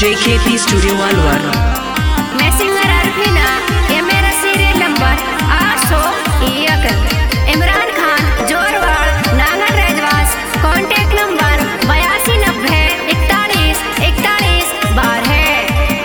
JKP Studio Alvar. मैं singer Arfina, ये मेरा serial number 801। Imran Khan Jorwad Nagar Rejwas, contact number 8290 41 41 12 है।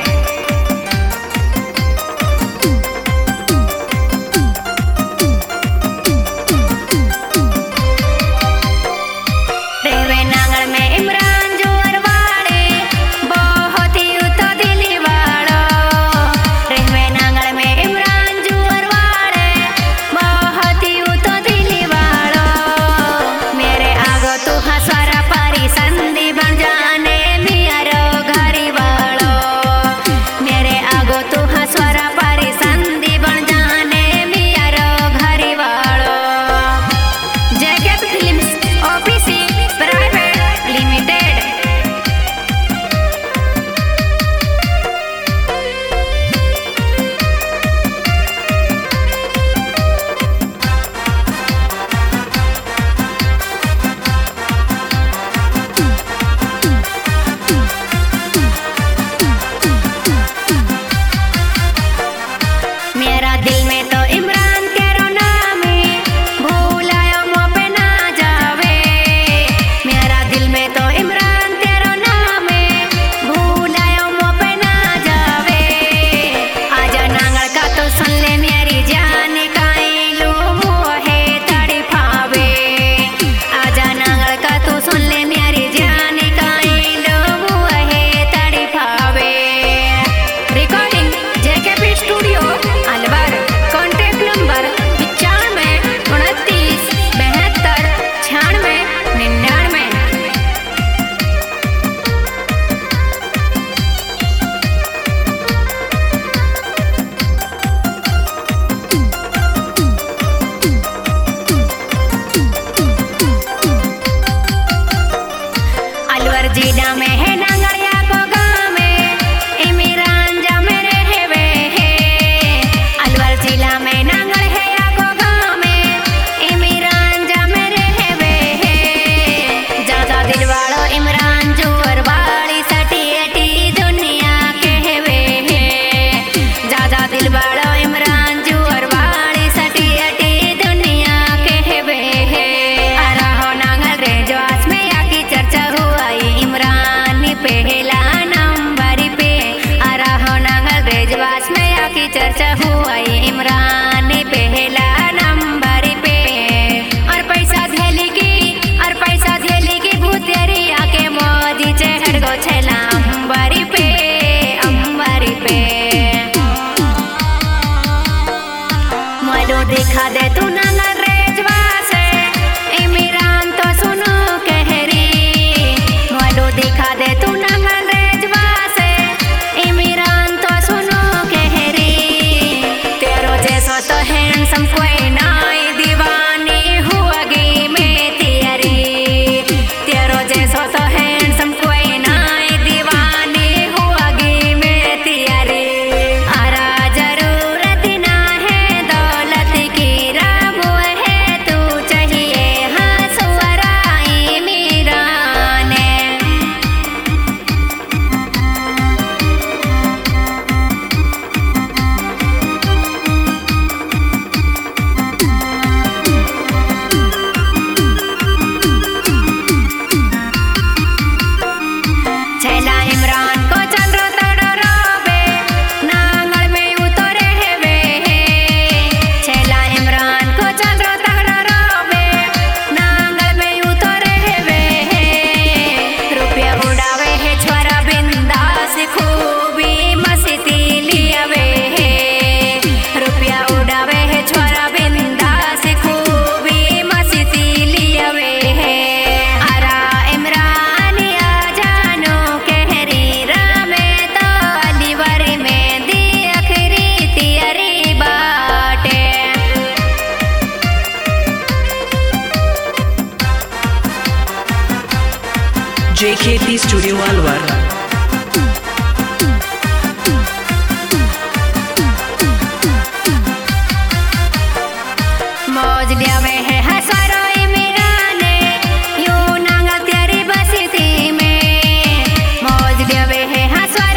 रेवे नागड़ में इमरान जोरवाड़े बहुत ही उतो दिली वालो। रेवे नागड़ में इमरान जोरवाड़े बहुत ही उतो दिली वालो। मेरे आगो तू हंसवारा पारी संधि बन जाने मियारो घरी वालो। मेरे आगो तू हंसवारा पारी संधि बन जाने मियारो घरी वालो। JKP films OPC private limited. मेरा दिल में तो इमरान तेरो नाम है, भूलायो मुँह पे ना जावे। मेरा दिल में तो इमरान तेरो नाम है, भूलायो मुँह पे ना जावे। आजा नांगड़ का तो सुन ले मेरी जान, काई लू मुँहे तड़फावे। आजा नांगड़ का तो सुन ले मेरी जान, काई लू मुँहे तड़फावे। Recording JKP studio Alwar. Contact number 95 29 72 96 99। Alwar जिला में है नांगड़िया को गाँव में इमरान जा मेरे हेवे है। अलवर जिला में नांगड़ है या को गाँव में इमरान जा मेरे हेवे है। ज्यादा दिल वालो इमरान जोर वाली सटी अटी दुनिया के हेवे है। ज्यादा दिल वालो इमरान जोर वाली सटी अटी दुनिया के हेवे है। अरा हो नांगल रे जो आज में या की चर्चा हुआ इमरान पहला नंबर पे। अरा हो नांगल रे जो आज में या की चर्चा हुआ इमरान पहला नंबर पे। और पैसा झेली की भूतेरी आके मोदी चढ़ गो छला अंबरी पे अंबरी पे। मोलो दिखा दे तू नांगल रेजवा से इमरान तो सुनो कहरी। मोलो दिखा दे तू नांगल रेजवा से इमरान तो सुनो कहरी। तेरो जैसो तो हैंडसम कोई नाई दीवानी हुआगी मैं तेरी। तेरो जैसो तो हैंडसम कोई नाई दीवानी हुआगी मैं तेरी। अरा जरूरत ना है दौलत की, रब है तू चाहिए हाँ सुवराई मीरा ने। छैला इमरान को चल रो तड़ो रोबे, नांगड़ में उतरे हेवे है। छैला इमरान को चल रो तड़ो रोबे, नांगड़ में उतरे हेवे है। रुपया उड़ावे है छोरा बिंदास, खूबी मस्ती लियावे है। रुपया उड़ावे है छोरा बिंदास, खूबी मस्ती लियावे है। अरा इमरान आ जानो कहरी रामे तो अलीवर में दी अखरी तियरी बाटे। JKP Studio Alvar. मौज लियावे है हसरो इमरान, यूं नांगल तेरी बस्ती में। मौज लियावे है हसरो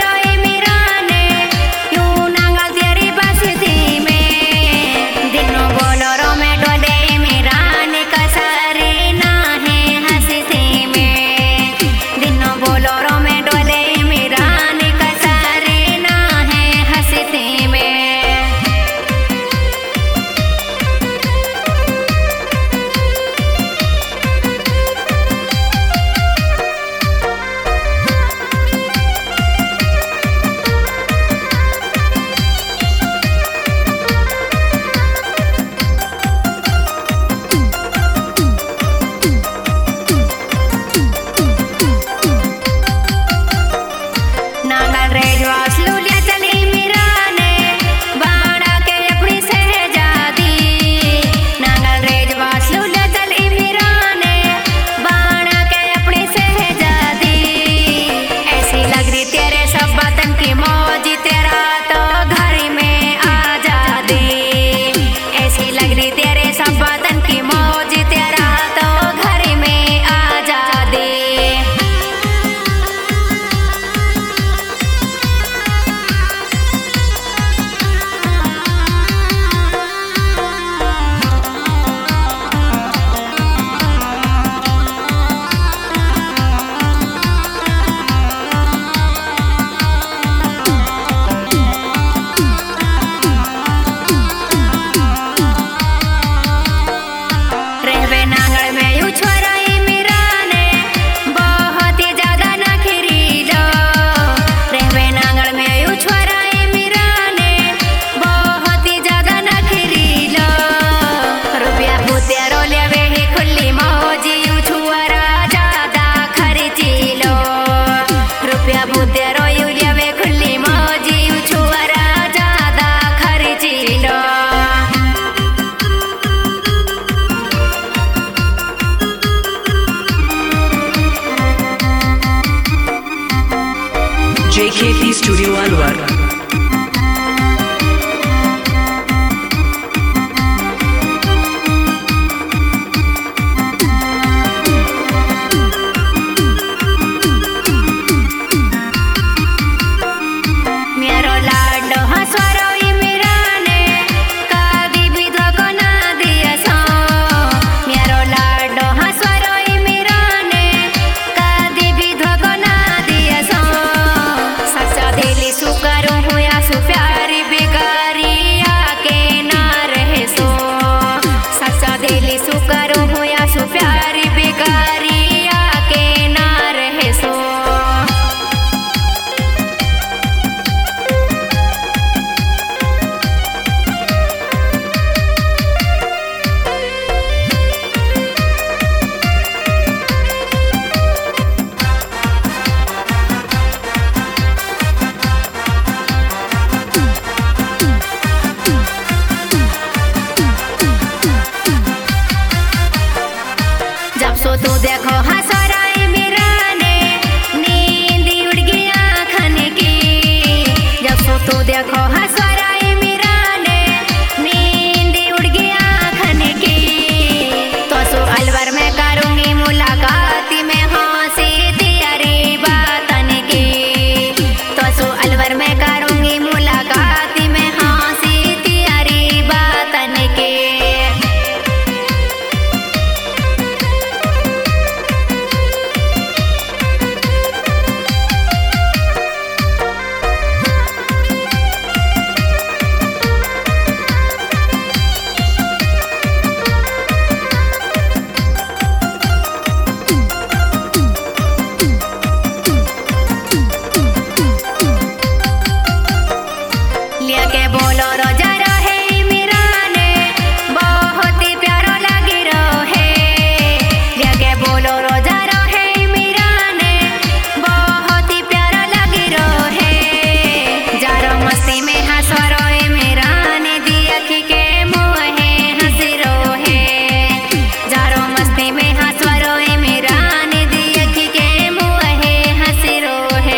JKT Studio Alwar. मेरो लाडो हँसरो इमिराने कभी भी धोखो ना दिएछौ। मेरो लाडो हँसरो इमिराने कभी भी धोखो ना दिएछौ। सच्चा दिली सुकरू हूँ या सु प्यारी बेकारी आके ना रहेछौ। सच्चा दिली सुकरू हूँ या सु प्यारी बेकारी आके ना रहेछौ। जब सो तू देखो हंसरा इमिराने नींद उड़ गई आँखन की। जब सो तू देखो हंसरा इमिराने नींद उड़ गई आँखन की। तो सो अलवर में करूँगी मुलाकात में हंसी तेरी बातन की। तो सो अलवर में करूँगी मुलाकात में हंसी तेरी बातन की। लेके बोलो रोजा रहे इमिराने बहुत ही प्यारो लगी रहे। लेके बोलो रोजा रहे इमिराने बहुत ही प्यारो लगी रहे। जारो मस्ती में हंसरो इमिराने देख के मुहे हंसी रोहे। जारो मस्ती में हंसरो इमिराने देख के मुहे हंसी रोहे।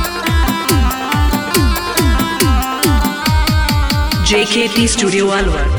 JKT Studio Alwar.